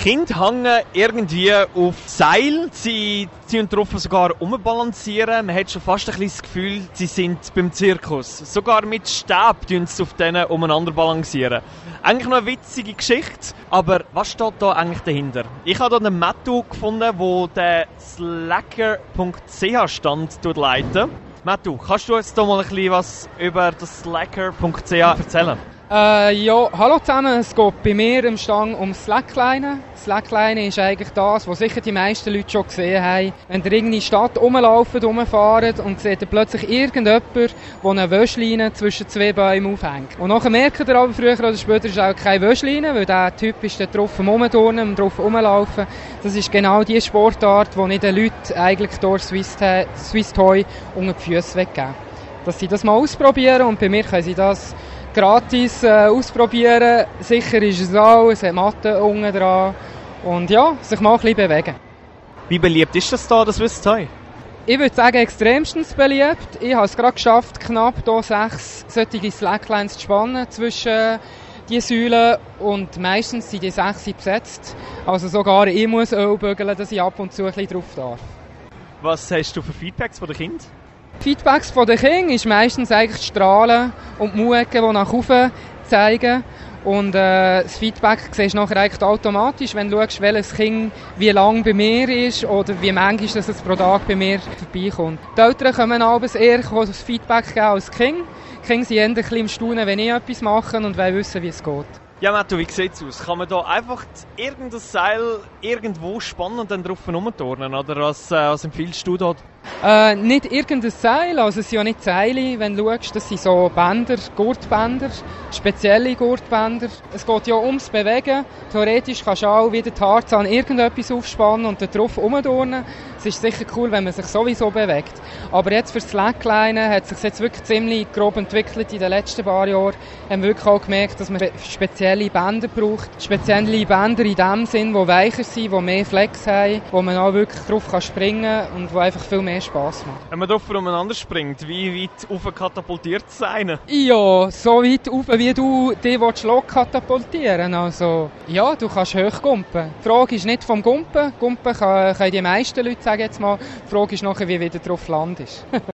Kinder hängen irgendwie auf Seil, sie drauf sogar rumbalancieren. Man hat schon fast ein bisschen das Gefühl, sie sind beim Zirkus. Sogar mit Stäben tun sie auf denen umeinander balancieren. Eigentlich noch eine witzige Geschichte, aber was steht da eigentlich dahinter? Ich habe hier einen Matthew gefunden, der slacker.ch Stand leitet. Matthew, kannst du jetzt da mal ein bisschen was über das slacker.ch erzählen? Ja, hallo zusammen. Es geht bei mir im Stand um Slackline. Slackline ist eigentlich das, was sicher die meisten Leute schon gesehen haben. Wenn ihr in die Stadt rumfahren und seht plötzlich irgendjemand, der eine Wäschleine zwischen zwei Bäumen aufhängt. Und nachher merkt ihr aber früher oder später, ist auch keine Wäschleine, weil der Typ ist da drauf rumturnen und drauf rumlaufen. Das ist genau die Sportart, die ich den Leuten eigentlich durch Swiss Toy unter die Füße weggeben. Dass sie das mal ausprobieren und bei mir können sie das gratis ausprobieren. Sicher ist es auch, es hat Matten unten dran. Und ja, sich mal ein bisschen bewegen. Wie beliebt ist das da, das Swiss Toy? Ich würde sagen, extremstens beliebt. Ich habe es gerade geschafft, knapp hier 6 solche Slacklines zu spannen zwischen die Säulen und meistens sind die 6 besetzt. Also sogar ich muss auch bügeln, dass ich ab und zu ein bisschen drauf darf. Was hast du für Feedbacks von den Kindern? Feedbacks von den Kindern ist meistens eigentlich die Strahlen und die Muecken, die nach oben zeigen. Und das Feedback siehst du nachher eigentlich automatisch, wenn du schaust, welches Kind wie lange bei mir ist oder wie manchmal dass es pro Tag bei mir vorbeikommt. Die Eltern kommen abends eher das Feedback geben als die Kinder. Die Kinder sind eher ein bisschen im Staunen, wenn ich etwas mache und wollen wissen, wie es geht. Ja, Matthew, wie sieht es aus? Kann man da einfach irgendein Seil irgendwo spannen und dann drauf rumturnen? Oder was empfiehlst du dort? Nicht irgendein Seil, also es sind ja nicht Seile, wenn du schaust, das sind so Bänder, Gurtbänder, spezielle Gurtbänder. Es geht ja ums Bewegen. Theoretisch kannst du auch wie der Tarzan irgendetwas aufspannen und da drauf rumturnen. Es ist sicher cool, wenn man sich sowieso bewegt. Aber jetzt für Slackline hat es sich jetzt wirklich ziemlich grob entwickelt in den letzten paar Jahren. Haben wir wirklich auch gemerkt, dass man spezielle Bänder braucht. Spezielle Bänder in dem Sinn, die weicher sind, die mehr Flex haben, wo man auch wirklich drauf springen kann und die einfach viel mehr Spass macht. Wenn man drauf umeinander springt, wie weit rauf katapultiert es einen? Ja, so weit rauf, wie du dich katapultieren willst. Also, ja, du kannst hoch gumpen. Die Frage ist nicht vom Gumpen. Gumpen können die meisten Leute, sagen jetzt mal. Die Frage ist nachher, wie wieder drauf landest.